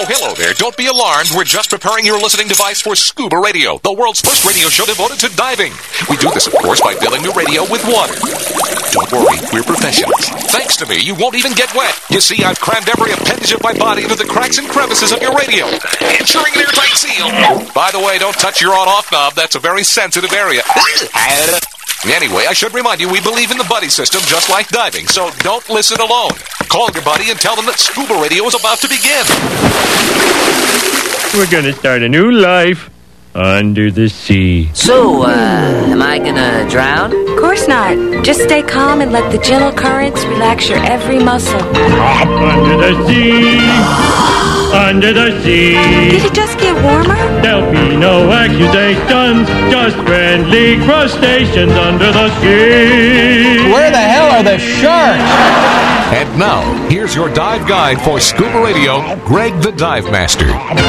hello there. Don't be alarmed. We're just preparing your listening device for Scuba Radio, the world's first radio show devoted to diving. We do this, of course, by filling the radio with water. Don't worry, we're professionals. Thanks to me, you won't even get wet. You see, I've crammed every appendage of my body into the cracks and crevices of your radio, ensuring an airtight seal. By the way, don't touch your on-off knob. That's a very sensitive area. Anyway, I should remind you, we believe in the buddy system just like diving, so don't listen alone. Call your buddy and tell them that Scuba Radio is about to begin. We're going to start a new life under the sea. So, am I gonna drown? Of course not. Just stay calm and let the gentle currents relax your every muscle. Under the sea. Under the sea. Did it just get warmer? There'll be no accusations, just friendly crustaceans under the sea. Where the hell are the sharks? And now, here's your dive guide for Scuba Radio, Greg the Dive Master.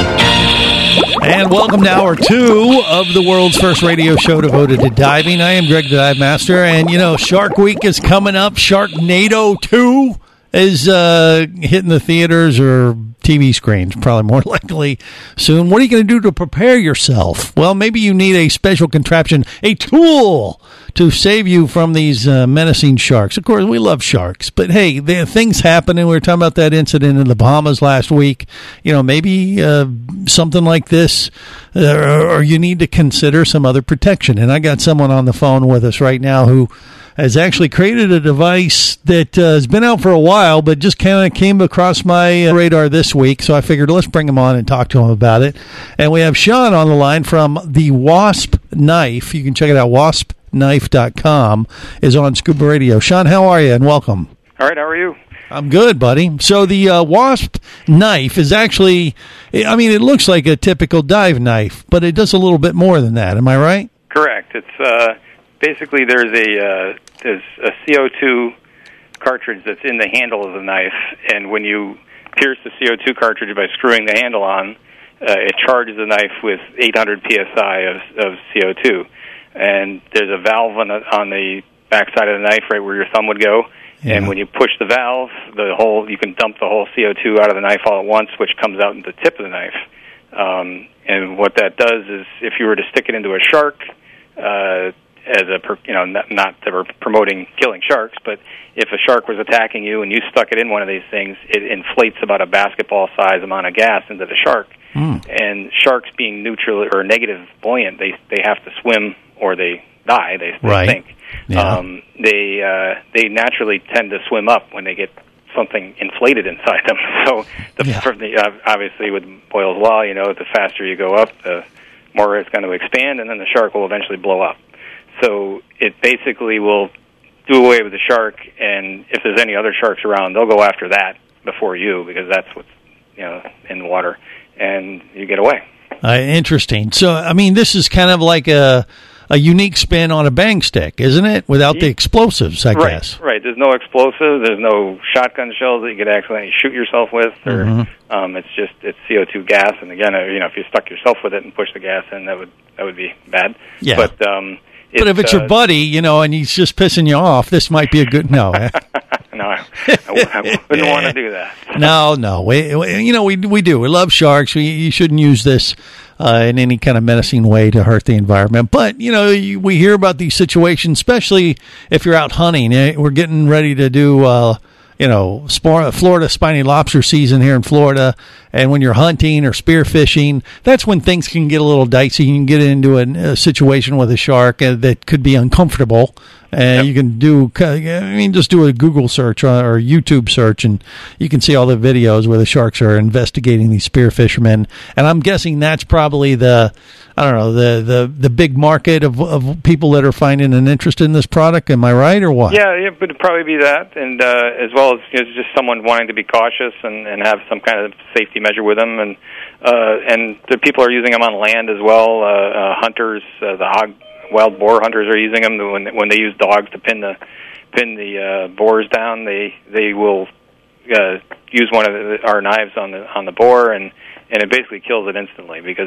And welcome to Hour 2 of the world's first radio show devoted to diving. I am Greg the Dive Master, and you know, Shark Week is coming up. Sharknado 2 is hitting the theaters or TV screens, probably more likely soon. What are you going to do to prepare yourself? Well, maybe you need a special contraption, a tool to save you from these menacing sharks. Of course, we love sharks, but hey, things happen, and we were talking about that incident in the Bahamas last week. You know, maybe something like this, or you need to consider some other protection. And I got someone on the phone with us right now who has actually created a device that has been out for a while, but just kind of came across my radar this week. So I figured let's bring him on and talk to him about it. And we have Sean on the line from the Wasp Knife. You can check it out, waspknife.com is on Scuba Radio. Sean, how are you? And welcome. All right, how are you? I'm good, buddy. So the Wasp Knife is actually, I mean, it looks like a typical dive knife, but it does a little bit more than that. Am I right? Correct. It's basically there's a CO2 cartridge that's in the handle of the knife, and when you pierce the CO2 cartridge by screwing the handle on, it charges the knife with 800 psi of CO2. And there's a valve on the backside of the knife right where your thumb would go. Yeah. And when you push the valve, you can dump the whole CO2 out of the knife all at once, which comes out in the tip of the knife. And what that does is, if you were to stick it into a shark, not that we're promoting killing sharks, but if a shark was attacking you and you stuck it in one of these things, it inflates about a basketball-size amount of gas into the shark. And sharks, being neutral or negative buoyant, they have to swim or they die. They sink. Yeah. They naturally tend to swim up when they get something inflated inside them. So obviously with Boyle's Law, you know, the faster you go up, the more it's going to expand, and then the shark will eventually blow up. So it basically will do away with the shark, and if there's any other sharks around, they'll go after that before you, because that's what's, you know, in the water, and you get away. Interesting. So, I mean, this is kind of like a unique spin on a bang stick, isn't it? Without the explosives, I guess. Right. There's no explosives. There's no shotgun shells that you could accidentally shoot yourself with. Or it's CO2 gas. And again, you know, if you stuck yourself with it and pushed the gas in, that would be bad. Yeah. But if it's your buddy, you know, and he's just pissing you off, this might be a good no. No, I wouldn't want to do that. No. We do. We love sharks. You shouldn't use this in any kind of menacing way to hurt the environment. But, you know, we hear about these situations, especially if you're out hunting. We're getting ready to do, Florida spiny lobster season here in Florida. And when you're hunting or spearfishing, that's when things can get a little dicey. You can get into a situation with a shark that could be uncomfortable. And you can just do a Google search or a YouTube search, and you can see all the videos where the sharks are investigating these spear fishermen. And I'm guessing that's probably the big market of people that are finding an interest in this product. Am I right, or what? Yeah, it would probably be that, and as well as, you know, just someone wanting to be cautious and have some kind of safety measure with them. And the people are using them on land as well. Hunters, wild boar hunters are using them when they use dogs to pin the boars down. They will use one of our knives on the boar, and it basically kills it instantly, because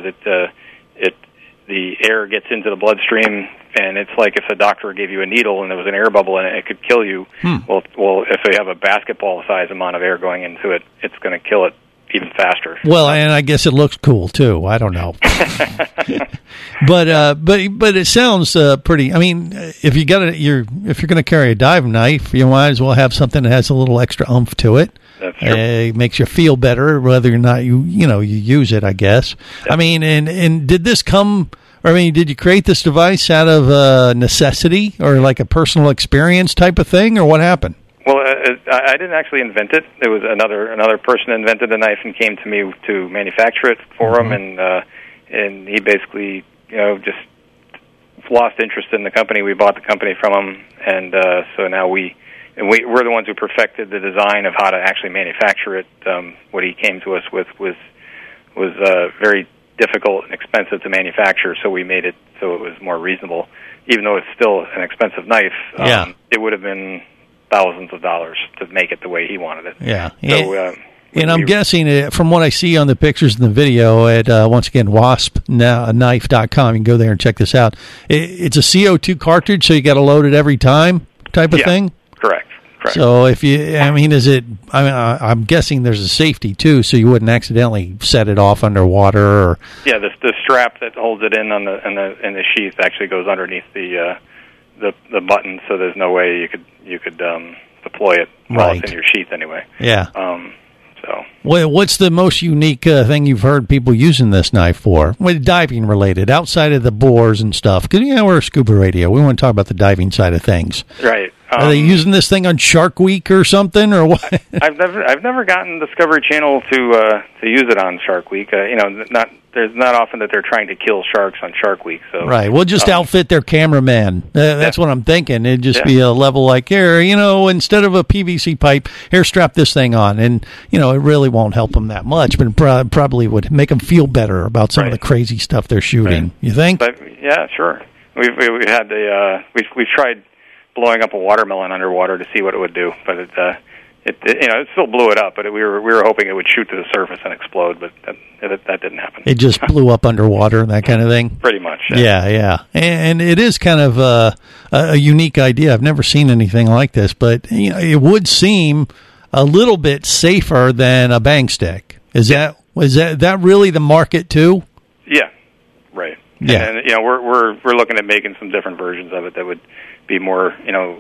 the air gets into the bloodstream, and it's like if a doctor gave you a needle and there was an air bubble in it, it could kill you. Well, if they have a basketball size amount of air going into it, it's going to kill it even faster. Well, and I guess it looks cool too. I don't know, but it sounds pretty. I mean, if you're going to carry a dive knife, you might as well have something that has a little extra oomph to it. That's true. It makes you feel better whether or not you use it, I guess. Yep. I mean, and did this come? I mean, did you create this device out of necessity or like a personal experience type of thing, or what happened? Well, I didn't actually invent it. It was another person invented the knife and came to me to manufacture it for him, and he basically just lost interest in the company. We bought the company from him, and so now we're the ones who perfected the design of how to actually manufacture it. What he came to us with was very difficult and expensive to manufacture, so we made it so it was more reasonable. Even though it's still an expensive knife, it would have been thousands of dollars to make it the way he wanted it. Yeah. So, and I'm guessing, from what I see on the pictures in the video at, once again, waspknife.com, you can go there and check this out. It's a CO2 cartridge, so you got to load it every time type of thing? Correct. So I'm guessing there's a safety too, so you wouldn't accidentally set it off underwater. Or the strap that holds it in the sheath actually goes underneath the button, so there's no way you could deploy it while it's in your sheath anyway. Yeah. So. Well, what's the most unique thing you've heard people using this knife for? Well, diving related, outside of the bores and stuff. Because we're a scuba radio. We want to talk about the diving side of things. Right. Are they using this thing on Shark Week or something, or what? I've never gotten Discovery Channel to use it on Shark Week. There's not often that they're trying to kill sharks on Shark Week. So right, we'll just outfit their cameraman. That's what I'm thinking. It'd just be a level like, here, instead of a PVC pipe, here, strap this thing on, and it really won't help them that much, but it probably would make them feel better about some of the crazy stuff they're shooting. Right. You think? But yeah, sure. We've had we've tried blowing up a watermelon underwater to see what it would do, but it still blew it up. But we were hoping it would shoot to the surface and explode, but that didn't happen. It just blew up underwater, that kind of thing. Pretty much. Yeah. And it is kind of a unique idea. I've never seen anything like this, but it would seem a little bit safer than a bang stick. Is that really the market too? Yeah. Right. Yeah. And we're looking at making some different versions of it that would be more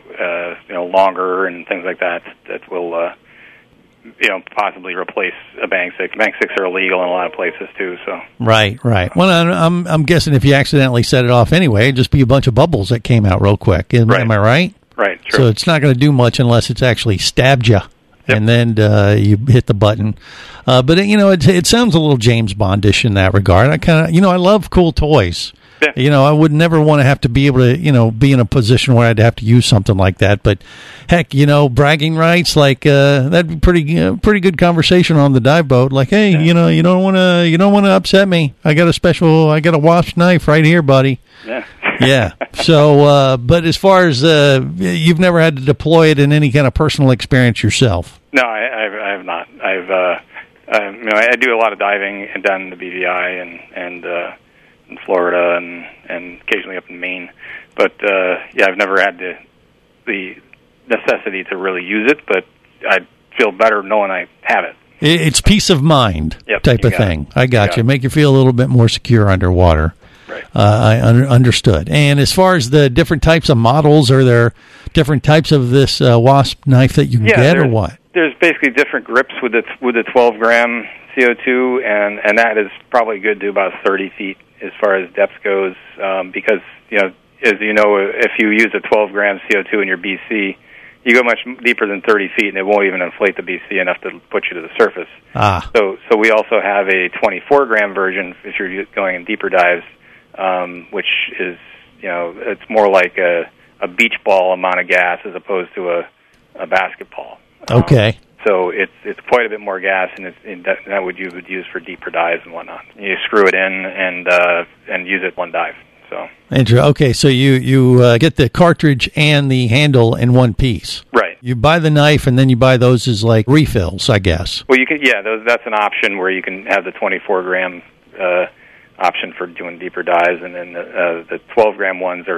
longer and things like that will possibly replace a bang stick. Bang sticks are illegal in a lot of places too. So right. Well, I'm guessing if you accidentally set it off anyway, it'd just be a bunch of bubbles that came out real quick. Am I right? Right. True. So it's not going to do much unless it's actually stabbed you. Yep. And then you hit the button. But it sounds a little James Bondish in that regard. I kind of, I love cool toys. Yeah. I would never want to have to be able to, be in a position where I'd have to use something like that. But heck, bragging rights, like that'd be pretty good conversation on the dive boat. Like, hey, you don't want to upset me. I got a wasp knife right here, buddy. Yeah. Yeah. So, but as far as you've never had to deploy it in any kind of personal experience yourself? No, I have not. I do a lot of diving down in the BVI and in Florida and occasionally up in Maine, but I've never had the necessity to really use it. But I feel better knowing I have it. It's peace of mind type of thing. I got you. Make you feel a little bit more secure underwater. Right. I understood. And as far as the different types of models, are there different types of this wasp knife that you can get, or what? There's basically different grips with the 12-gram CO2, and that is probably good to about 30 feet as far as depth goes, because as you know, if you use a 12-gram CO2 in your BC, you go much deeper than 30 feet, and it won't even inflate the BC enough to put you to the surface. So we also have a 24-gram version if you're going in deeper dives, which is, it's more like a beach ball amount of gas as opposed to a basketball. Okay. So it's quite a bit more gas, and that you would use for deeper dives and whatnot. You screw it in and use it one dive. So. Okay, so you get the cartridge and the handle in one piece. Right. You buy the knife, and then you buy those as like refills, I guess. Well, you can. Yeah, that's an option where you can have the 24-gram option for doing deeper dives, and then the 12-gram ones are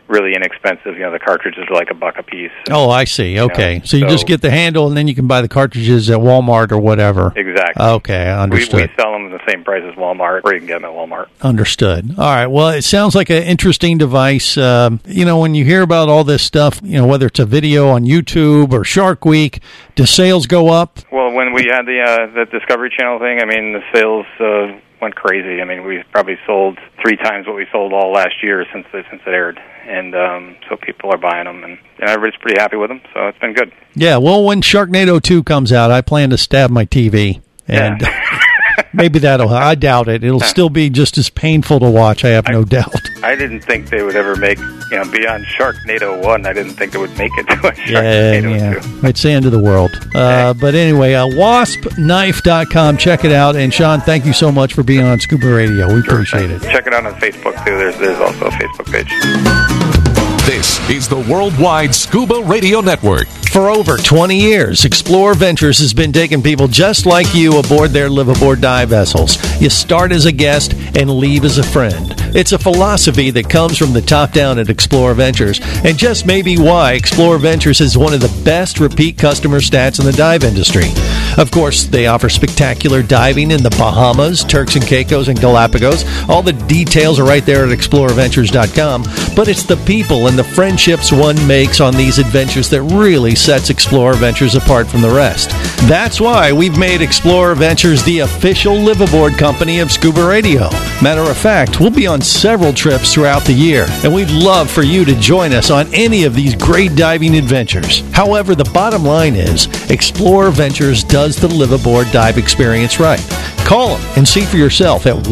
really inexpensive. You know, the cartridges are like $1 a piece. Oh, I see. Okay. know, So you just get the handle, and then you can buy the cartridges at Walmart or whatever. Exactly. Okay, I understood. We sell them at the same price as Walmart, or you can get them at Walmart. Understood. All right. Well, it sounds like an interesting device. You know, when you hear about all this stuff, you know, whether it's a video on YouTube or Shark Week, do sales go up? Well, when we had the Discovery Channel thing, I mean, the sales went crazy. I mean, we probably sold 3 times what we sold all last year since it aired. And so people are buying them, and everybody's pretty happy with them, so it's been good. Yeah, well, when Sharknado 2 comes out, I plan to stab my TV. And maybe I doubt it. It'll still be just as painful to watch, I have no doubt. I didn't think they would ever make, beyond Sharknado 1, I didn't think they would make it to a Sharknado 2. It's the end of the world. But anyway, waspknife.com. Check it out. And, Sean, thank you so much for being on Scuba Radio. We appreciate it. Check it out on Facebook, too. There's also a Facebook page. This is the Worldwide Scuba Radio Network. For over 20 years, Explore Ventures has been taking people just like you aboard their live-aboard dive vessels. You start as a guest and leave as a friend. It's a philosophy that comes from the top down at Explore Ventures, and just maybe why Explore Ventures is one of the best repeat customer stats in the dive industry. Of course, they offer spectacular diving in the Bahamas, Turks and Caicos, and Galapagos. All the details are right there at exploreventures.com, but it's the people and the friendships one makes on these adventures that really sets Explorer Ventures apart from the rest. That's why we've made Explorer Ventures the official live-aboard company of Scuba Radio. Matter of fact, we'll be on several trips throughout the year, and we'd love for you to join us on any of these great diving adventures. However, the bottom line is, Explorer Ventures does the live-aboard dive experience right. Call them and see for yourself at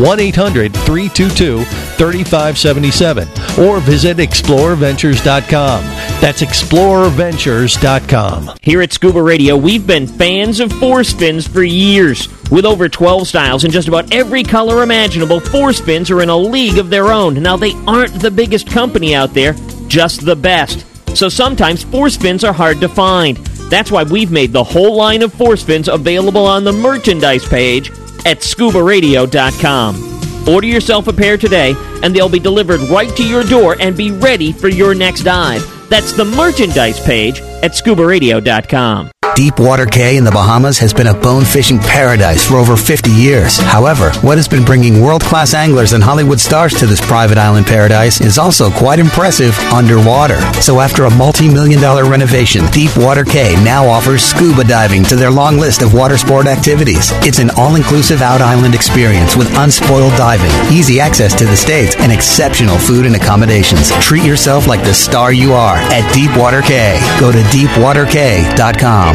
1-800-322-3577 or visit explorerventures.com. That's explorerventures.com. Here at Scuba Radio, we've been fans of force fins for years. With over 12 styles and just about every color imaginable, force fins are in a league of their own. Now, they aren't the biggest company out there, just the best. So sometimes force fins are hard to find. That's why we've made the whole line of force fins available on the merchandise page at scubaradio.com. Order yourself a pair today, and they'll be delivered right to your door and be ready for your next dive. That's the merchandise page at scubaradio.com. Deepwater Cay in the Bahamas has been a bone fishing paradise for over 50 years. However, what has been bringing world-class anglers and Hollywood stars to this private island paradise is also quite impressive underwater. So after a multi-million-dollar renovation, Deepwater Cay now offers scuba diving to their long list of water sport activities. It's an all-inclusive out-island experience with unspoiled diving, easy access to the States, and exceptional food and accommodations. Treat yourself like the star you are at Deepwater Cay. Go to deepwatercay.com.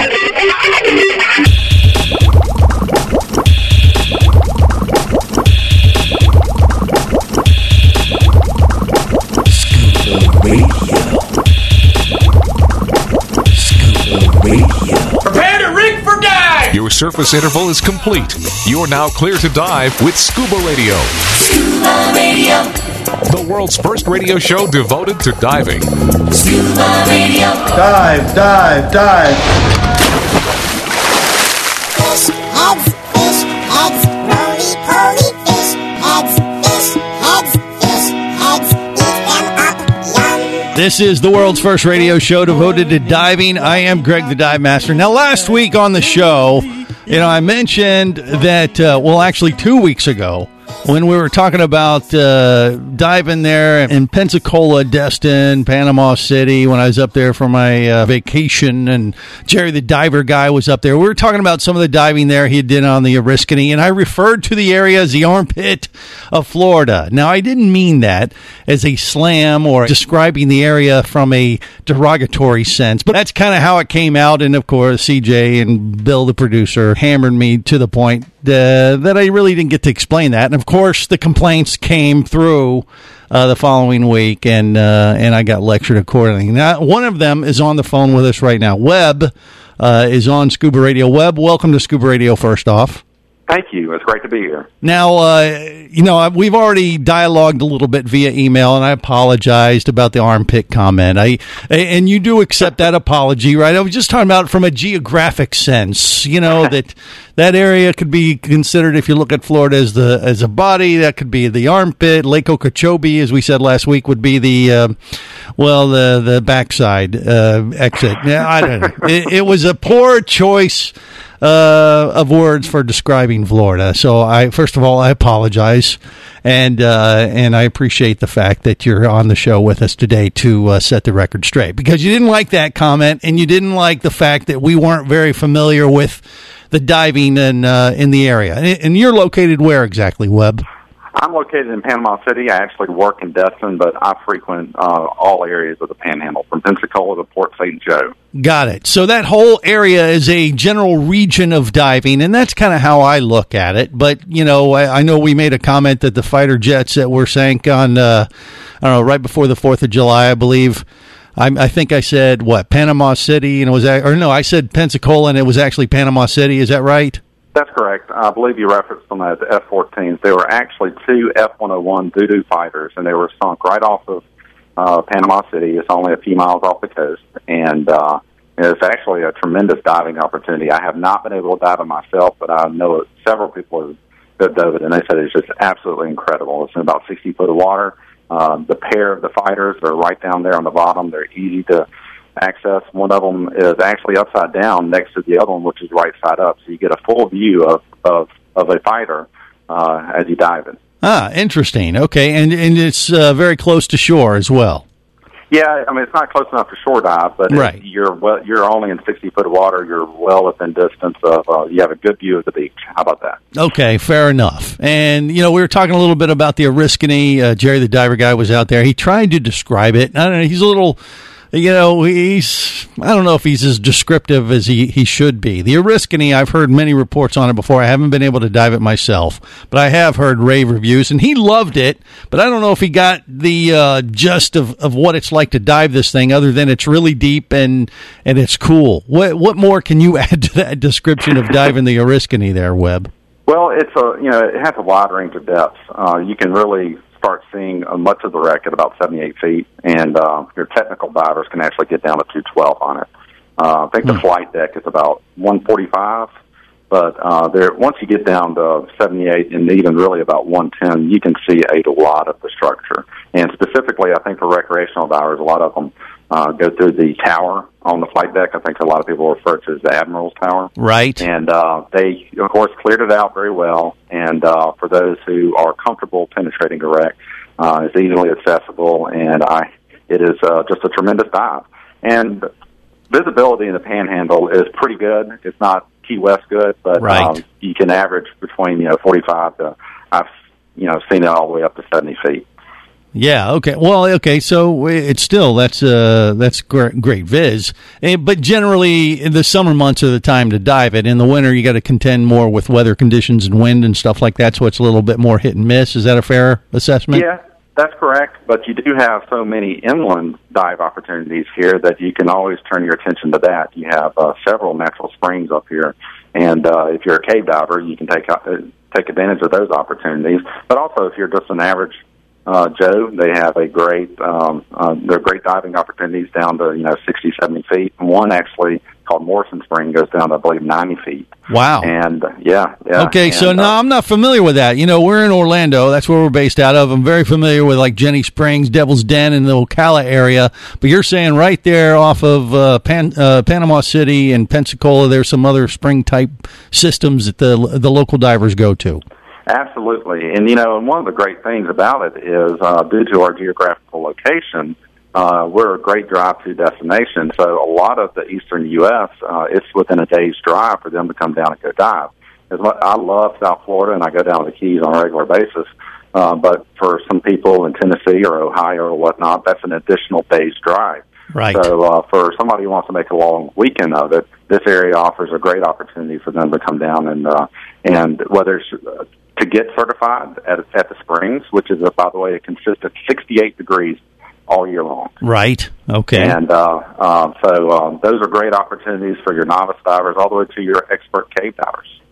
Prepare to rig for dive! Your surface interval is complete. You're now clear to dive with Scuba Radio. Scuba Radio. The world's first radio show devoted to diving. Scuba Radio. Dive, dive, dive. Fish, heads, roly-poly fish, heads, eat them up, yum. This is the world's first radio show devoted to diving. I am Greg the Dive Master. Now, last week on the show, I mentioned that, actually 2 weeks ago, when we were talking about diving there in Pensacola, Destin, Panama City, when I was up there for my vacation, and Jerry the diver guy was up there. We were talking about some of the diving there he did on the Oriskany, and I referred to the area as the armpit of Florida. Now, I didn't mean that as a slam or describing the area from a derogatory sense, but that's kind of how it came out, and of course, CJ and Bill, the producer, hammered me to the point that I really didn't get to explain that. And of course, the complaints came through the following week, and I got lectured accordingly. Now, one of them is on the phone with us right now. Webb is on Scuba Radio. Webb, welcome to Scuba Radio first off. Thank you. It's great to be here. Now, we've already dialogued a little bit via email, and I apologized about the armpit comment. And you do accept that apology, right? I was just talking about from a geographic sense, that area could be considered, if you look at Florida as a body, that could be the armpit. Lake Okeechobee, as we said last week, would be the backside exit. Yeah, I don't know. It was a poor choice of words for describing Florida. So first of all, I apologize, and I appreciate the fact that you're on the show with us today to set the record straight, because you didn't like that comment, and you didn't like the fact that we weren't very familiar with the diving in the area. And you're located where exactly, Webb? I'm located in Panama City. I actually work in Destin, but I frequent all areas of the Panhandle, from Pensacola to Port St. Joe. Got it. So that whole area is a general region of diving, and that's kind of how I look at it. But, I know we made a comment that the fighter jets that were sank on, right before the 4th of July, I believe. I think I said, Panama City, and I said Pensacola, and it was actually Panama City. Is that right? That's correct. I believe you referenced them as F-14s. They were actually 2 F-101 Voodoo fighters, and they were sunk right off of Panama City. It's only a few miles off the coast, and it's actually a tremendous diving opportunity. I have not been able to dive it myself, but I know several people have dove it, and they said it's just absolutely incredible. It's in about 60 foot of water. The pair of the fighters are right down there on the bottom. They're easy to access. One of them is actually upside down next to the other one, which is right side up. So you get a full view of a fighter as you dive in. Ah, interesting. Okay, and it's very close to shore as well. Yeah, I mean, it's not close enough to shore dive, but right. You're only in 60 foot of water. You're well within distance of. You have a good view of the beach. How about that? Okay, fair enough. And we were talking a little bit about the Oriskany. Jerry, the diver guy, was out there. He tried to describe it. I don't know. He's a little. I don't know if he's as descriptive as he should be. The Oriskany, I've heard many reports on it before. I haven't been able to dive it myself, but I have heard rave reviews, and he loved it, but I don't know if he got the gist of what it's like to dive this thing, other than it's really deep and it's cool. What more can you add to that description of diving the Oriskany there, Webb? Well, it has a wide range of depths. You can really start seeing much of the wreck at about 78 feet, and your technical divers can actually get down to 212 on it. I think the flight deck is about 145, but once you get down to 78 and even really about 110, you can see a lot of the structure. And specifically, I think for recreational divers, a lot of them go through the tower on the flight deck. I think a lot of people refer to it as the Admiral's Tower. Right. And they, of course, cleared it out very well. And for those who are comfortable penetrating a wreck, it's easily accessible, and it is just a tremendous dive. And visibility in the Panhandle is pretty good. It's not Key West good, but right. You can average between 45 to I've seen it all the way up to 70 feet. Yeah. Okay. Well. Okay. So it's still that's great viz. But generally, the summer months are the time to dive it. In the winter, you got to contend more with weather conditions and wind and stuff like that. So it's a little bit more hit and miss. Is that a fair assessment? Yeah, that's correct. But you do have so many inland dive opportunities here that you can always turn your attention to that. You have several natural springs up here, and if you're a cave diver, you can take advantage of those opportunities. But also, if you're just an average Joe, they have a great, they're great diving opportunities down to 60, 70 feet. And one actually called Morrison Spring goes down to, I believe, 90 feet. Wow. And yeah. Okay, so no, I'm not familiar with that. We're in Orlando. That's where we're based out of. I'm very familiar with like Jenny Springs, Devil's Den, and the Ocala area. But you're saying right there off of Panama City and Pensacola, there's some other spring type systems that the local divers go to. Absolutely. And, and one of the great things about it is due to our geographical location, we're a great drive-to destination. So a lot of the eastern U.S., it's within a day's drive for them to come down and go dive. I love South Florida, and I go down to the Keys on a regular basis. But for some people in Tennessee or Ohio or whatnot, that's an additional day's drive. Right. So for somebody who wants to make a long weekend of it, this area offers a great opportunity for them to come down and whether it's to get certified at the springs, which is, by the way, it consists of 68 degrees all year long. Right. Okay. And so those are great opportunities for your novice divers all the way to your expert cave divers.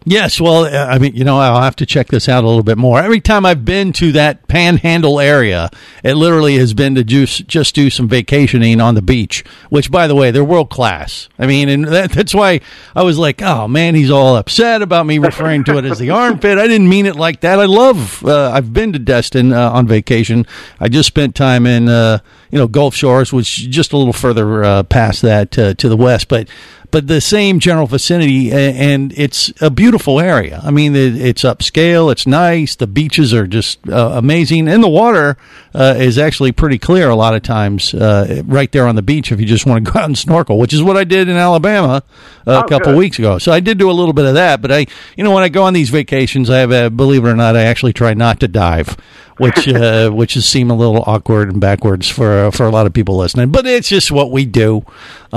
Yes, well, I mean, I'll have to check this out a little bit more. Every time I've been to that Panhandle area, it literally has been to just do some vacationing on the beach, which, by the way, they're world class. I mean, and that's why I was like, oh, man, he's all upset about me referring to it as the armpit. I didn't mean it like that. I've been to Destin on vacation. I just spent time in, Gulf Shores, which is just a little further past that to the west, but the same general vicinity, and it's a beautiful area. I mean, it's upscale, it's nice, the beaches are just amazing, and the water is actually pretty clear a lot of times right there on the beach if you just want to go out and snorkel, which is what I did in Alabama a couple of weeks ago. So I did do a little bit of that, but when I go on these vacations, believe it or not, I actually try not to dive, which is seem a little awkward and backwards for a lot of people listening, but it's just what we do.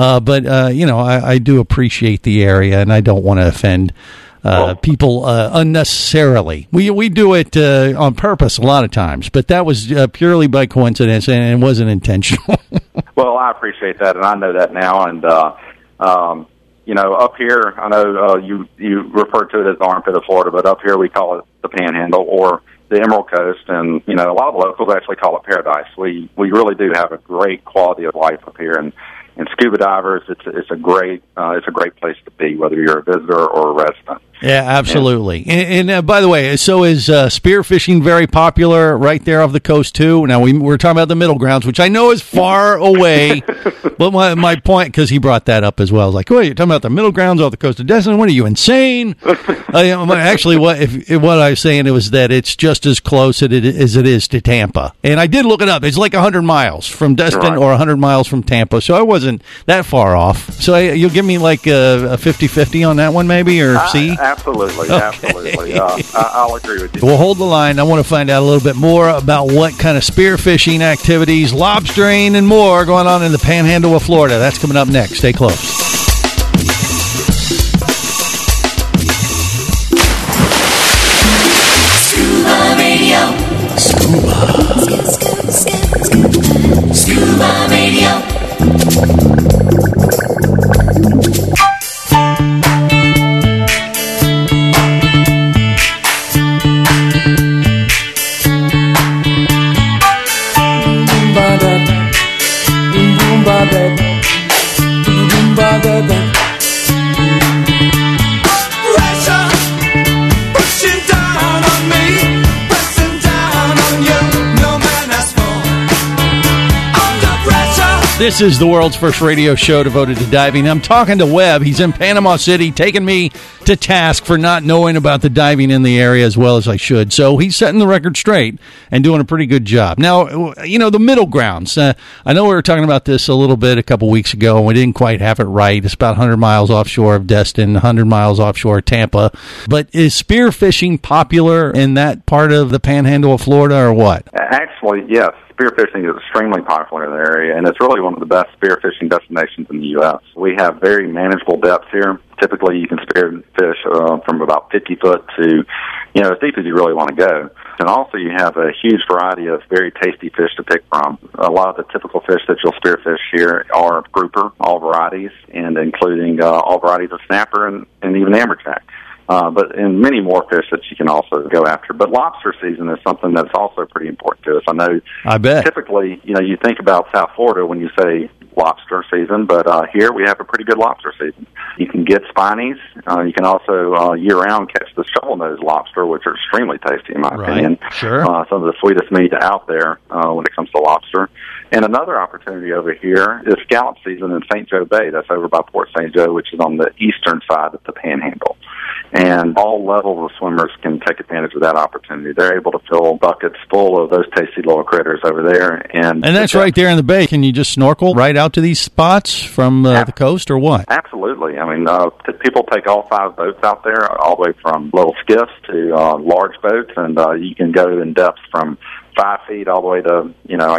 I do appreciate the area, and I don't want to offend people unnecessarily. We do it on purpose a lot of times, but that was purely by coincidence, and it wasn't intentional. Well, I appreciate that, and I know that now. And up here, I know you refer to it as the armpit of Florida, but up here we call it the Panhandle or the Emerald Coast, and a lot of locals actually call it paradise. We really do have a great quality of life up here, and scuba divers, it's a great place to be, whether you're a visitor or a resident. Yeah, absolutely. And by the way, so is spearfishing very popular right there off the coast too? Now we're talking about the middle grounds, which I know is far away, but my point, because he brought that up as well, is like, "Wait, you're talking about the middle grounds off the coast of Destin? What are you, insane?" Actually, what I was saying was that it's just as close as it is to Tampa, and I did look it up. It's like 100 miles from Destin or 100 miles from Tampa, so I wasn't that far off. So you'll give me like a 50-50 on that one, maybe, or C? Absolutely, okay. Absolutely. I'll agree with you. We'll hold the line. I want to find out a little bit more about what kind of spearfishing activities, lobstering, and more going on in the Panhandle of Florida. That's coming up next. Stay close. Scuba Radio. Scuba Radio. This is the world's first radio show devoted to diving. I'm talking to Webb. He's in Panama City, taking me to task for not knowing about the diving in the area as well as I should. So he's setting the record straight and doing a pretty good job. Now, the middle grounds. I know we were talking about this a little bit a couple weeks ago, and we didn't quite have it right. It's about 100 miles offshore of Destin, 100 miles offshore of Tampa. But is spearfishing popular in that part of the Panhandle of Florida, or what? Actually, yes. Spearfishing is extremely popular in the area, and it's really one of the best spearfishing destinations in the U.S. We have very manageable depths here. Typically, you can spearfish from about 50 foot to, as deep as you really want to go. And also, you have a huge variety of very tasty fish to pick from. A lot of the typical fish that you'll spearfish here are grouper, all varieties, and including all varieties of snapper and even amberjack. But in many more fish that you can also go after. But lobster season is something that's also pretty important to us. I bet. Typically, you think about South Florida when you say lobster season, but here we have a pretty good lobster season. You can get spinies. You can also year-round catch the shovel-nosed lobster, which are extremely tasty in my opinion. Sure. Some of the sweetest meat out there when it comes to lobster. And another opportunity over here is scallop season in St. Joe Bay. That's over by Port St. Joe, which is on the eastern side of the Panhandle. And all levels of swimmers can take advantage of that opportunity. They're able to fill buckets full of those tasty little critters over there. And that's right there in the bay. Can you just snorkel right out to these spots from the coast, or what? Absolutely. I mean, people take all 5 boats out there, all the way from little skiffs to large boats, and you can go in depth from 5 feet all the way to,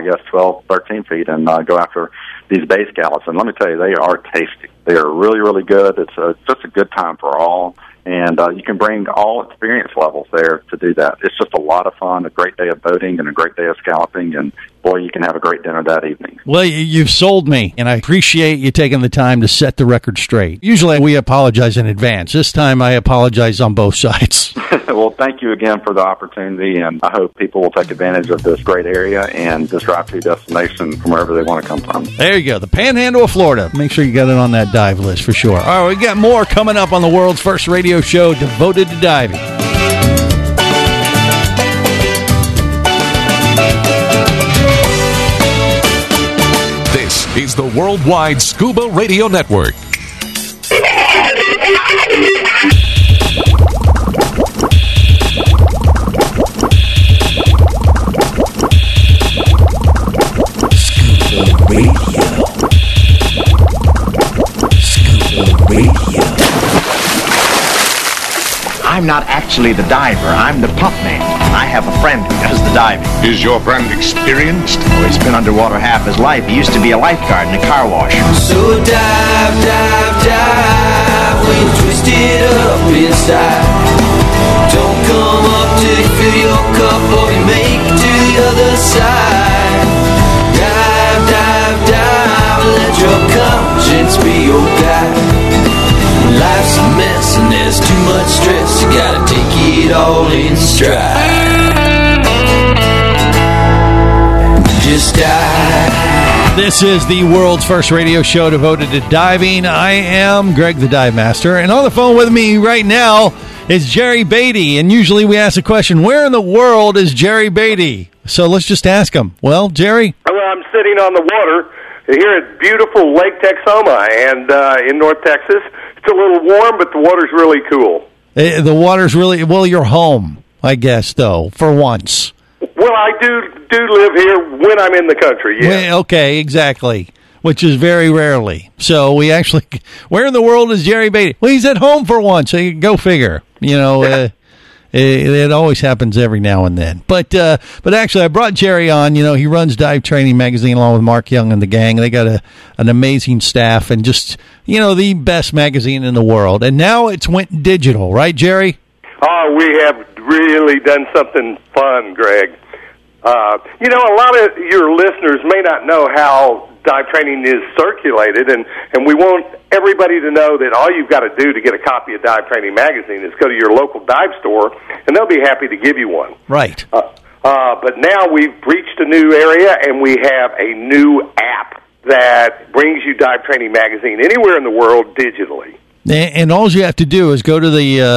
12, 13 feet and go after these bay scallops. And let me tell you, they are tasty. They are really, really good. It's just a good time for all. And you can bring all experience levels there to do that. It's just a lot of fun, a great day of boating and a great day of scalloping. And boy, you can have a great dinner that evening. Well, you've sold me, and I appreciate you taking the time to set the record straight. Usually we apologize in advance. This time I apologize on both sides. Well, thank you again for the opportunity, and I hope people will take advantage of this great area and this drive-to destination from wherever they want to come from. There you go, the Panhandle of Florida. Make sure you got it on that dive list for sure. All right, we got more coming up on the world's first radio show devoted to diving. This is the Worldwide Scuba Radio Network. I'm not actually the diver. I'm the pump man. I have a friend who does the diving. Is your friend experienced? Oh, he's been underwater half his life. He used to be a lifeguard in a car wash. So dive, dive, dive, when you're twisted up inside. Don't come up till you fill your cup or you make it to the other side. Dive, dive, dive, let your conscience be your guide. Life's a mess and there's too much stress. You gotta take it all in stride. Just dive. This is the world's first radio show devoted to diving. I am Greg the Dive Master, and on the phone with me right now is Jerry Beatty. And usually we ask the question, where in the world is Jerry Beatty? So let's just ask him. Well, Jerry? Well, I'm sitting on the water here at beautiful Lake Texoma and in North Texas. It's a little warm, but the water's really cool. The water's really, well, you're home, I guess, though, for once. Well, I do live here when I'm in the country, yeah. Well, okay, exactly, which is very rarely. So we actually, where in the world is Jerry Beatty? Well, he's at home for once, so you go figure. You know, it always happens every now and then. But actually, I brought Jerry on. You know, he runs Dive Training Magazine along with Mark Young and the gang. They got an amazing staff and just, you know, the best magazine in the world. And now it's went digital, right, Jerry? Oh, we have really done something fun, Greg. You know, a lot of your listeners may not know how dive training is circulated, and we want everybody to know that all you've got to do to get a copy of Dive Training Magazine is go to your local dive store, and they'll be happy to give you one. Right. But now we've reached a new area, and we have a new app that brings you Dive Training Magazine anywhere in the world digitally. And all you have to do is go to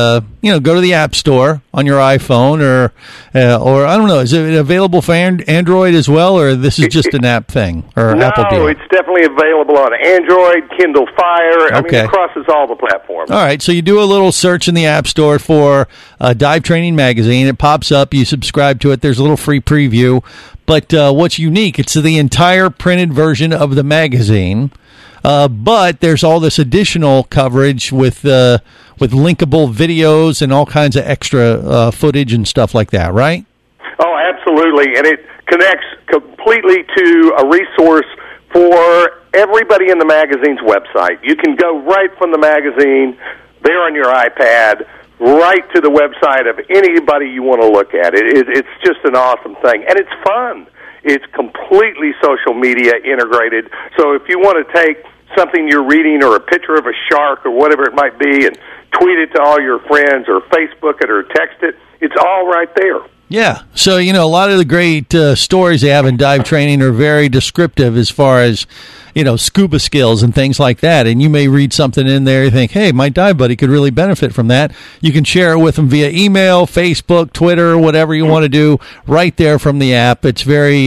the App Store on your iPhone, or I don't know, is it available for Android as well, or this is just an app thing or Apple deal? No, it's definitely available on Android, Kindle Fire. I mean, it crosses all the platforms. All right, so you do a little search in the App Store for Dive Training Magazine. It pops up. You subscribe to it. There's a little free preview. But what's unique? It's the entire printed version of the magazine. But there's all this additional coverage with linkable videos and all kinds of extra footage and stuff like that, right? Oh, absolutely. And it connects completely to a resource for everybody in the magazine's website. You can go right from the magazine there on your iPad right to the website of anybody you want to look at. It's just an awesome thing. And it's fun. It's completely social media integrated. So if you want to take something you're reading or a picture of a shark or whatever it might be and tweet it to all your friends or Facebook it or text it, it's all right there. Yeah. So, you know, a lot of the great stories they have in dive training are very descriptive as far as, you know, scuba skills and things like that. And you may read something in there and think, hey, my dive buddy could really benefit from that. You can share it with them via email, Facebook, Twitter, whatever you want to do right there from the app. It's very,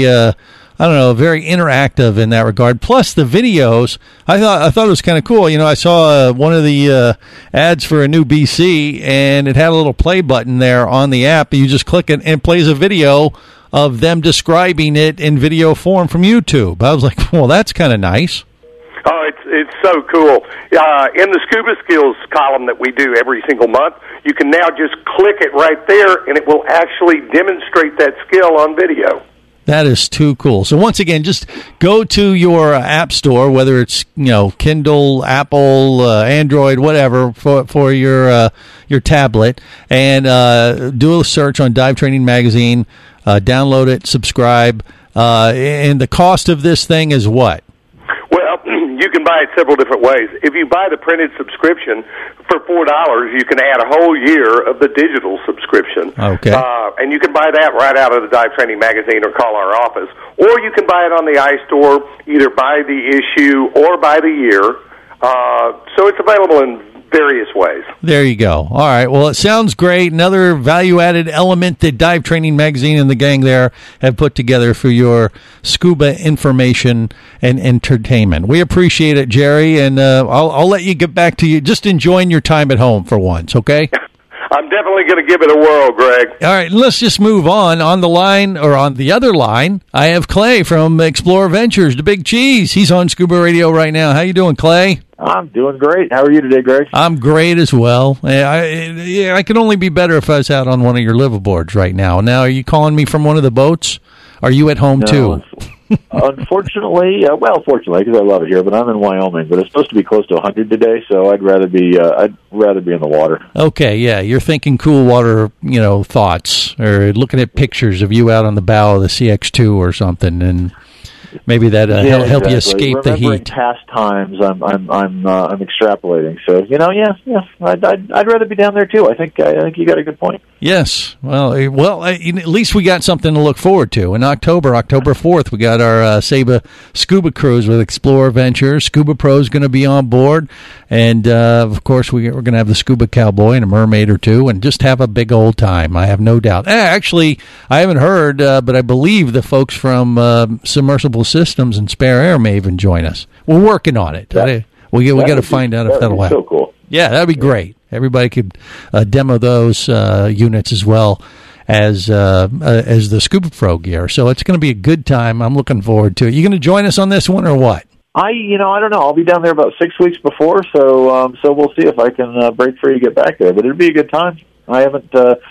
very interactive in that regard. Plus the videos, I thought it was kind of cool. You know, I saw one of the ads for a new BC, and it had a little play button there on the app. You just click it, and it plays a video of them describing it in video form from YouTube. I was like, well, that's kind of nice. Oh, it's so cool. In the Scuba Skills column that we do every single month, you can now just click it right there, and it will actually demonstrate that skill on video. That is too cool. So once again, just go to your app store, whether it's, you know, Kindle, Apple, Android, whatever, for your tablet, and do a search on Dive Training Magazine. Download it, subscribe. And the cost of this thing is what? Well, you can buy it several different ways. If you buy the printed subscription for $4, you can add a whole year of the digital subscription. Okay. And you can buy that right out of the Dive Training magazine or call our office. Or you can buy it on the iStore, either by the issue or by the year. So it's available in various ways. There you go. All right. Well, it sounds great. Another value-added element that Dive Training Magazine and the gang there have put together for your scuba information and entertainment. We appreciate it, Jerry, and I'll let you get back to you. Just enjoying your time at home for once, okay? I'm definitely going to give it a whirl, Greg. All right, let's just move on. On the line, or on the other line, I have Clay from Explorer Ventures, the Big Cheese. He's on Scuba Radio right now. How you doing, Clay? I'm doing great. How are you today, Greg? I'm great as well. I could only be better if I was out on one of your liveaboards right now. Now, are you calling me from one of the boats? Are you at home, too? Unfortunately, fortunately, because I love it here, but I'm in Wyoming. But it's supposed to be close to 100 today, so I'd rather be in the water. Okay, yeah, you're thinking cool water, thoughts, or looking at pictures of you out on the bow of the CX2 or something, and maybe that help you escape the heat. Past times, I'm extrapolating. So I'd rather be down there too. I think you got a good point. Yes. Well, at least we got something to look forward to. In October 4th, we got our Saba Scuba Cruise with Explorer Ventures. Scuba Pro's going to be on board. And, of course, we're going to have the Scuba Cowboy and a mermaid or two and just have a big old time. I have no doubt. Actually, I haven't heard, but I believe the folks from Submersible Systems and Spare Air may even join us. We're working on it. We got to find out if that'll happen. So cool. Yeah, that'd be great. Everybody could demo those units as well as the Scuba Pro gear. So it's going to be a good time. I'm looking forward to it. You going to join us on this one or what? I don't know. I'll be down there about 6 weeks before, so we'll see if I can break free to get back there. But it'd be a good time. I haven't.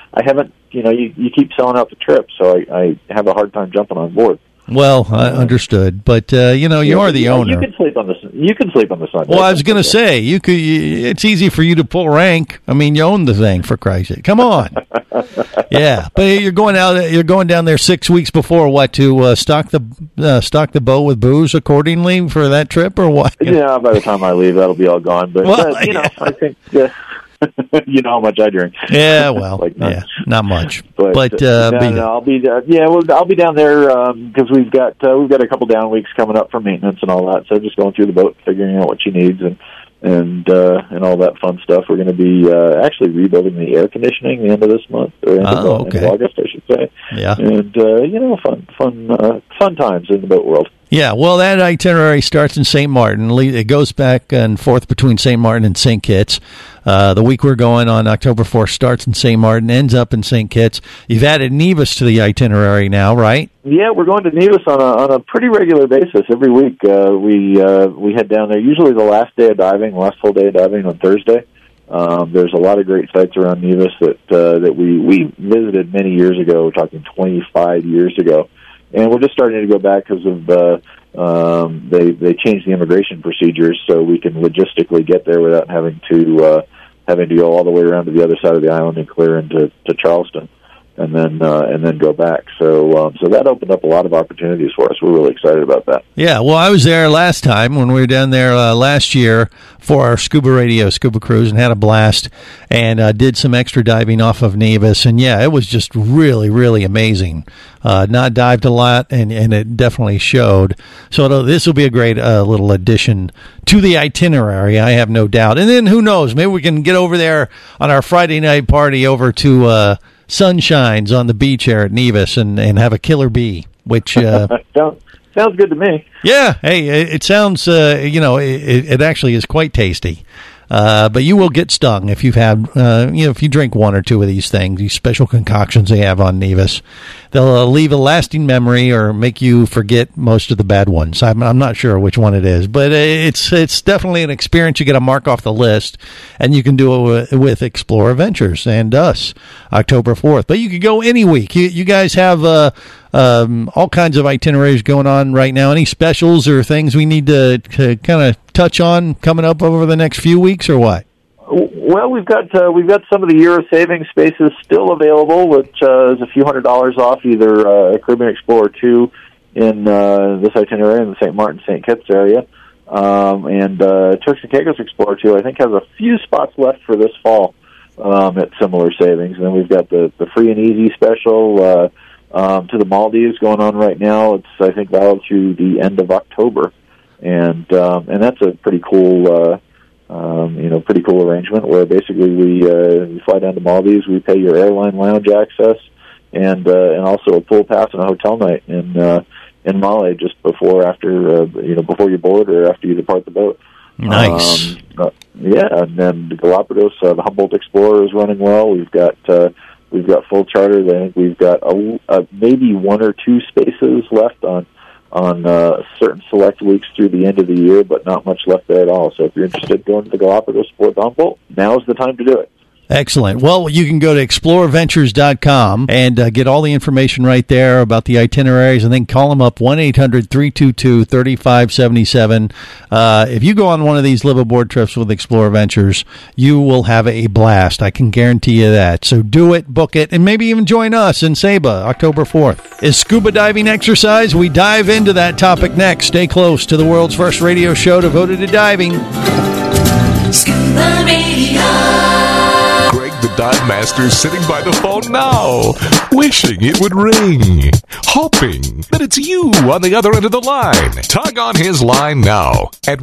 You keep selling out the trip, so I have a hard time jumping on board. Well, understood, but you are the owner. You can sleep on the Sunday. Well, I was going to say you could. It's easy for you to pull rank. I mean, you own the thing, for Christ's sake. Come on. Yeah, but you're going out. You're going down there 6 weeks before what to stock the boat with booze accordingly for that trip, or what? Yeah, by the time I leave, that'll be all gone. But I think. You know how much I drink. Yeah, well, not much. But I'll be I'll be down there because we've got a couple down weeks coming up for maintenance and all that. So just going through the boat, figuring out what she needs and all that fun stuff. We're going to be actually rebuilding the air conditioning the end of this month, or end of August, I should say. Yeah, and fun times in the boat world. Yeah, well, that itinerary starts in St. Martin. It goes back and forth between St. Martin and St. Kitts. The week we're going on October 4th starts in St. Martin, ends up in St. Kitts. You've added Nevis to the itinerary now, right? Yeah, we're going to Nevis on a pretty regular basis. Every week we head down there, usually the last full day of diving on Thursday. There's a lot of great sites around Nevis that we visited many years ago, we're talking 25 years ago. And we're just starting to go back because of they changed the immigration procedures, so we can logistically get there without having to go all the way around to the other side of the island and clear into Charleston, and then go back. So that opened up a lot of opportunities for us. We're really excited about that. Yeah, well, I was there last time when we were down there last year for our Scuba Radio Scuba Cruise and had a blast and did some extra diving off of Nevis. And, yeah, it was just really, really amazing. Not dived a lot, and it definitely showed. So this will be a great little addition to the itinerary, I have no doubt. And then who knows, maybe we can get over there on our Friday night party over to Sunshines on the beach here at Nevis and have a killer bee, which... Sounds good to me. Yeah, hey, it sounds, it actually is quite tasty. But you will get stung if you've had, if you drink one or two of these things, these special concoctions they have on Nevis. They'll leave a lasting memory or make you forget most of the bad ones. I'm not sure which one it is, but it's definitely an experience you get to mark off the list, and you can do it with Explorer Ventures and us, October 4th. But you could go any week. You guys have all kinds of itineraries going on right now. Any specials or things we need to kind of touch on coming up over the next few weeks, or what? Well, we've got some of the year of savings spaces still available, which is a few $100s off either Caribbean Explorer 2 in this itinerary in the St. Martin, St. Kitts area. And Turks and Caicos Explorer 2, I think, has a few spots left for this fall at similar savings. And then we've got the free and easy special to the Maldives going on right now. It's, I think, valid through the end of October. And that's a pretty cool, pretty cool arrangement where basically we fly down to Maldives, we pay your airline lounge access, and also a pool pass and a hotel night in Male just before you board or after you depart the boat. Nice. And then the Galapagos, the Humboldt Explorer is running well. We've got full charters. I think we've got maybe one or two spaces left on certain select weeks through the end of the year, but not much left there at all. So if you're interested in going to the Galapagos Sport Humboldt, now's the time to do it. Excellent. Well, you can go to exploreventures.com and get all the information right there about the itineraries, and then call them up, 1-800-322-3577. If you go on one of these live-aboard trips with Explorer Ventures, you will have a blast. I can guarantee you that. So do it, book it, and maybe even join us in Saba, October 4th. Is scuba diving exercise? We dive into that topic next. Stay close to the world's first radio show devoted to diving. Scuba Radio. The Dive Master is sitting by the phone now, wishing it would ring, hoping that it's you on the other end of the line. Tug on his line now at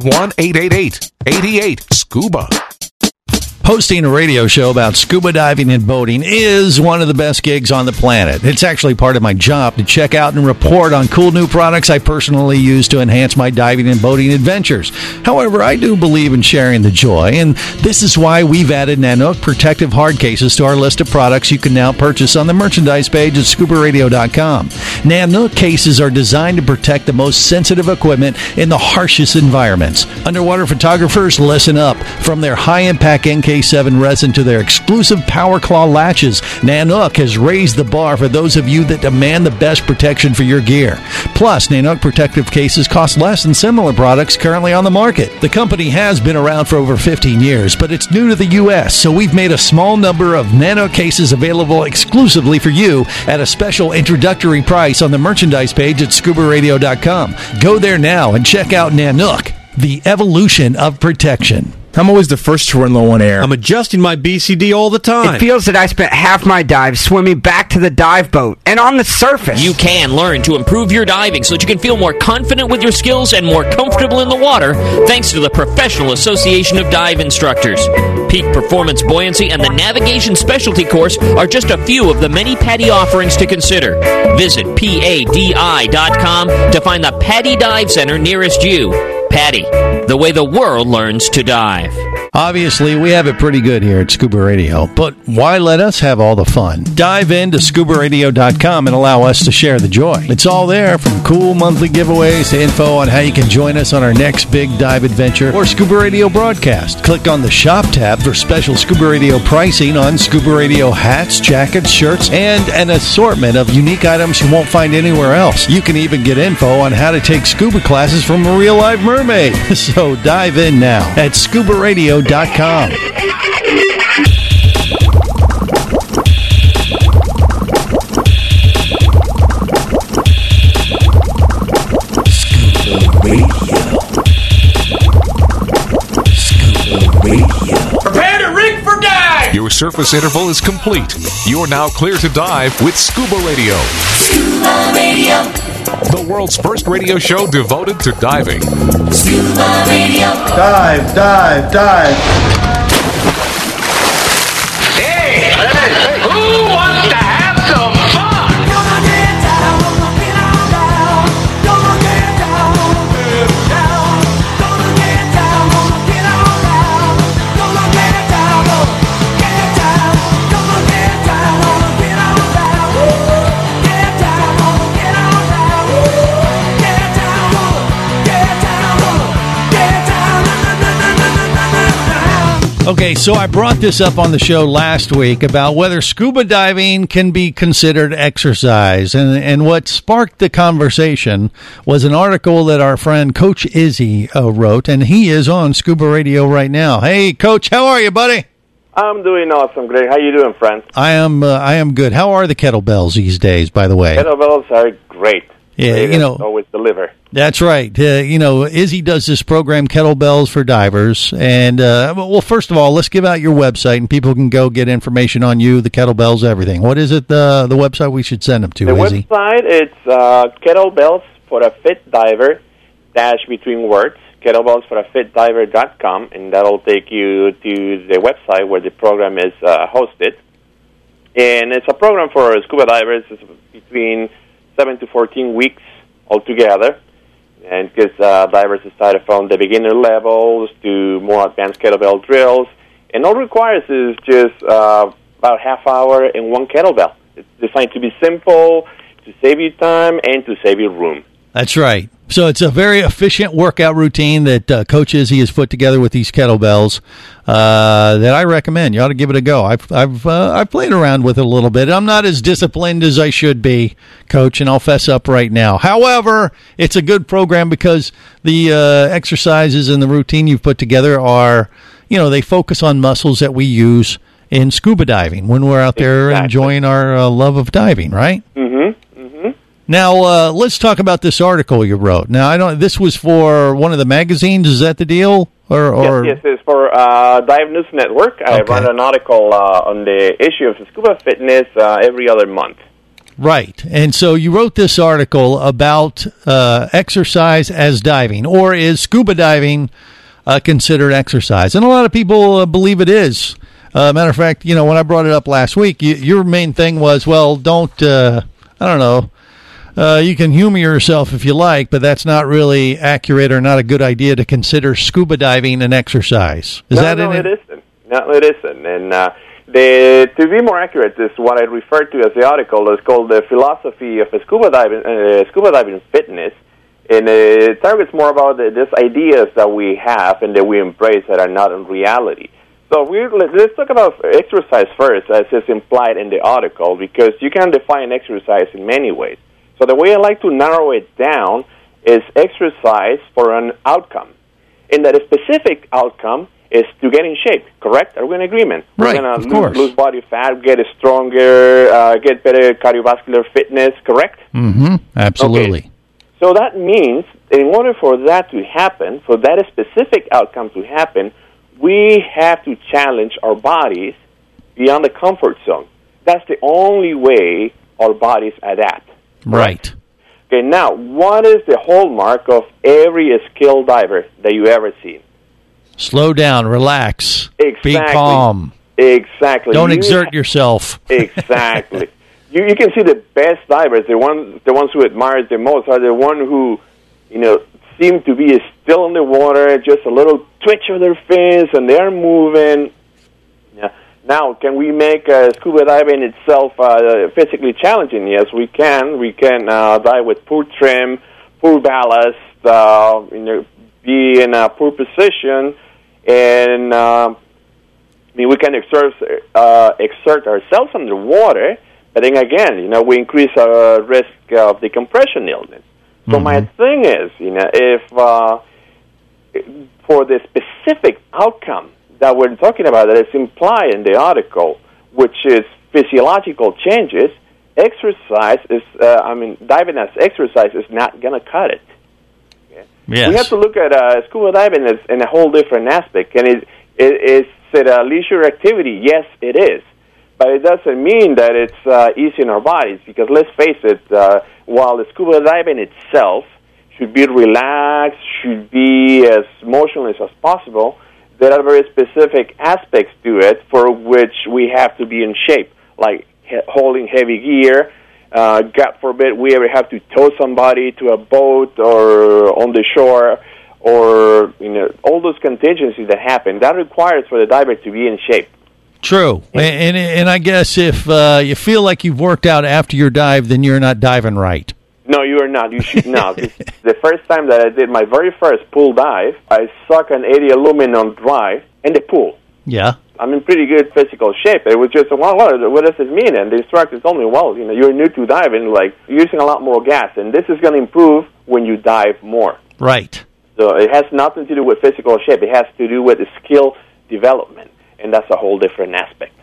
1-888-88-SCUBA. Hosting a radio show about scuba diving and boating is one of the best gigs on the planet. It's actually part of my job to check out and report on cool new products I personally use to enhance my diving and boating adventures. However, I do believe in sharing the joy, and this is why we've added Nanook protective hard cases to our list of products you can now purchase on the merchandise page at scubaradio.com. Nanook cases are designed to protect the most sensitive equipment in the harshest environments. Underwater photographers, listen up. From their high-impact NK7 resin to their exclusive Power Claw latches, Nanook has raised the bar for those of you that demand the best protection for your gear. Plus, Nanook protective cases cost less than similar products currently on the market. The company has been around for over 15 years, but it's new to the U.S., so we've made a small number of Nanook cases available exclusively for you at a special introductory price on the merchandise page at scubaradio.com. Go there now and check out Nanook, the evolution of protection. I'm always the first to run low on air. I'm adjusting my BCD all the time. It feels that I spent half my dive swimming back to the dive boat and on the surface. You can learn to improve your diving so that you can feel more confident with your skills and more comfortable in the water thanks to the Professional Association of Dive Instructors. Peak Performance Buoyancy and the Navigation Specialty Course are just a few of the many PADI offerings to consider. Visit PADI.com to find the PADI Dive Center nearest you. PADI, the way the world learns to dive. Obviously, we have it pretty good here at Scuba Radio, but why let us have all the fun? Dive into scubaradio.com and allow us to share the joy. It's all there, from cool monthly giveaways to info on how you can join us on our next big dive adventure or Scuba Radio broadcast. Click on the Shop tab for special Scuba Radio pricing on Scuba Radio hats, jackets, shirts, and an assortment of unique items you won't find anywhere else. You can even get info on how to take scuba classes from a real-life mermaid. So dive in now at scubaradio.com. Prepare to rig for dive! Your surface interval is complete. You're now clear to dive with Scuba Radio. Scuba Radio. The world's first radio show devoted to diving. Scuba Radio. Dive, dive, dive. Hey, who wants to have some fun? Gonna get down, gonna get down, gonna get down, down, gonna get down, gonna get down, gonna get down, get down, gonna get down, gonna get down, get down, get down, get down, get down, Okay, so I brought this up on the show last week about whether scuba diving can be considered exercise. And what sparked the conversation was an article that our friend Coach Izzy wrote, and he is on Scuba Radio right now. Hey, Coach, how are you, buddy? I'm doing awesome, Greg. How you doing, friend? I am good. How are the kettlebells these days, by the way? Kettlebells are great. Yeah, They always deliver. That's right. Izzy does this program, Kettlebells for Divers. And, well, first of all, let's give out your website, and people can go get information on you, the kettlebells, everything. What is it, the website we should send them to, Izzy? The website, it's Kettlebells for a Fit Diver, between words, kettlebellsforafitdiver.com, and that'll take you to the website where the program is hosted. And it's a program for scuba divers. It's between 7 to 14 weeks altogether, and gives divers decided from the beginner levels to more advanced kettlebell drills. And all it requires is just about half hour and one kettlebell. It's designed to be simple, to save you time, and to save you room. That's right. So it's a very efficient workout routine that Coach Izzy has put together with these kettlebells that I recommend. You ought to give it a go. I've played around with it a little bit. I'm not as disciplined as I should be, Coach, and I'll fess up right now. However, it's a good program because the exercises and the routine you've put together are, they focus on muscles that we use in scuba diving when we're out there enjoying our love of diving, right? Mm-hmm. Now, let's talk about this article you wrote. Now, this was for one of the magazines. Is that the deal? Or Yes, it's for Dive News Network. I run an article on the issue of scuba fitness every other month. Right. And so you wrote this article about exercise as diving, or is scuba diving considered exercise? And a lot of people believe it is. Matter of fact, when I brought it up last week, your main thing was, well, don't, I don't know, you can humor yourself if you like, but that's not really accurate or not a good idea to consider scuba diving an exercise. It isn't. No, it isn't. And to be more accurate, is what I referred to as the article is called The Philosophy of Scuba Diving Fitness. And it targets more about these ideas that we have and that we embrace that are not in reality. So let's talk about exercise first, as is implied in the article, because you can define exercise in many ways. So the way I like to narrow it down is exercise for an outcome. And that specific outcome is to get in shape, correct? Are we in agreement? Right, We're going to lose body fat, get stronger, get better cardiovascular fitness, correct? Mm-hmm. Absolutely. Okay. So that means in order for that to happen, for that specific outcome to happen, we have to challenge our bodies beyond the comfort zone. That's the only way our bodies adapt. Right. Okay, now, what is the hallmark of every skilled diver that you ever see? Slow down, relax, Exactly. be calm. Exactly. Don't exert yourself. Exactly. You can see the best divers, the ones who admire the most, are the ones who, seem to be still in the water, just a little twitch of their fins, and they're moving. Yeah. Now, can we make scuba diving itself physically challenging? Yes, we can. We can dive with poor trim, poor ballast, be in a poor position, and we can exert ourselves underwater. But then again, we increase our risk of decompression illness. So my thing is, if for the specific outcome that we're talking about, that is implied in the article, which is physiological changes, exercise is, diving as exercise is not going to cut it. Okay? Yes. We have to look at scuba diving as in a whole different aspect. And is it a leisure activity? Yes, it is. But it doesn't mean that it's easy in our bodies, because let's face it, while the scuba diving itself should be relaxed, should be as motionless as possible, there are very specific aspects to it for which we have to be in shape, like holding heavy gear. God forbid we ever have to tow somebody to a boat or on the shore, or all those contingencies that happen. That requires for the diver to be in shape. True. And I guess if you feel like you've worked out after your dive, then you're not diving right. No, you are not. You should not. The first time that I did my very first pool dive, I sucked an 80 aluminum drive in the pool. Yeah. I'm in pretty good physical shape. It was just, what does this mean? And the instructor told me, you're new to diving, like, you're using a lot more gas, and this is going to improve when you dive more. Right. So it has nothing to do with physical shape. It has to do with skill development. And that's a whole different aspect.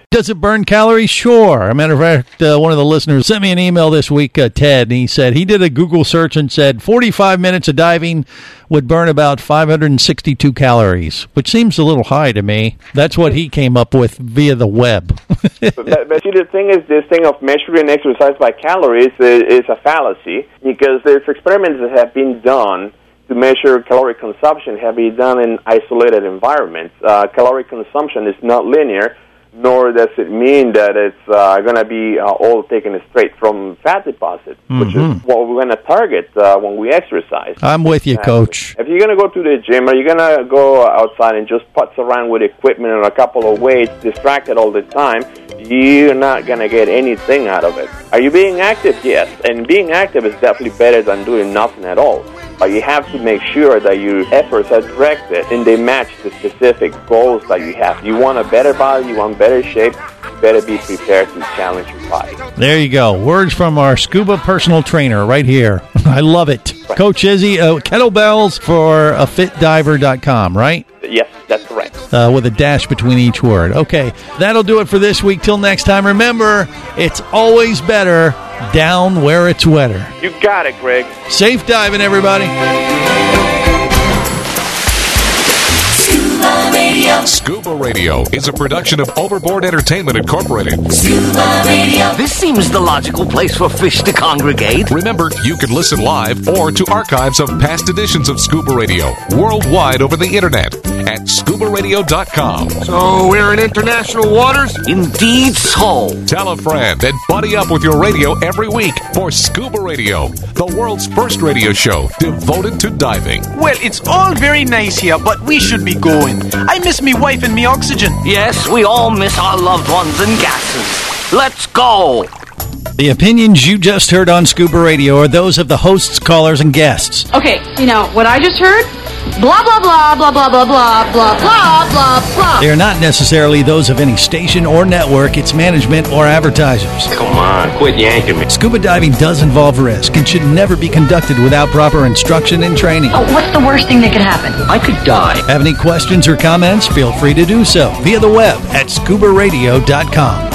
Does it burn calories? Sure. As a matter of fact, one of the listeners sent me an email this week, Ted, and he said he did a Google search and said 45 minutes of diving would burn about 562 calories, which seems a little high to me. That's what he came up with via the web. but see, the thing is, this thing of measuring exercise by calories is a fallacy, because there's experiments that have been done to measure caloric consumption have been done in isolated environments. Caloric consumption is not linear, nor does it mean that it's going to be all taken straight from fat deposit, which is what we're going to target when we exercise. I'm with you, Coach. If you're going to go to the gym, or you're going to go outside and just putz around with equipment and a couple of weights, distracted all the time, you're not going to get anything out of it. Are you being active? Yes. And being active is definitely better than doing nothing at all. But you have to make sure that your efforts are directed and they match the specific goals that you have. You want a better body, you want better shape, you better be prepared to challenge your body. There you go. Words from our scuba personal trainer right here. I love it. Right. Coach Izzy, kettlebells for afitdiver.com, right? Yes, that's correct. With a dash between each word. Okay, that'll do it for this week. Till next time, remember, it's always better down where it's wetter. You got it, Greg. Safe diving, everybody. Scuba Radio. Scuba Radio is a production of Overboard Entertainment Incorporated. Scuba Radio. This seems the logical place for fish to congregate. Remember, you can listen live or to archives of past editions of Scuba Radio worldwide over the internet at scubaradio.com. So we're in international waters? Indeed so. Tell a friend and buddy up with your radio every week for Scuba Radio, the world's first radio show devoted to diving. Well, it's all very nice here, but we should be going. I miss me wife and me oxygen. Yes, we all miss our loved ones and gases. Let's go. The opinions you just heard on Scuba Radio are those of the hosts, callers, and guests. Okay, what I just heard? Blah, blah, blah, blah, blah, blah, blah, blah, blah, blah, blah. They are not necessarily those of any station or network, its management, or advertisers. Come on, quit yanking me. Scuba diving does involve risk and should never be conducted without proper instruction and training. Oh, what's the worst thing that could happen? I could die. Have any questions or comments? Feel free to do so via the web at scubaradio.com.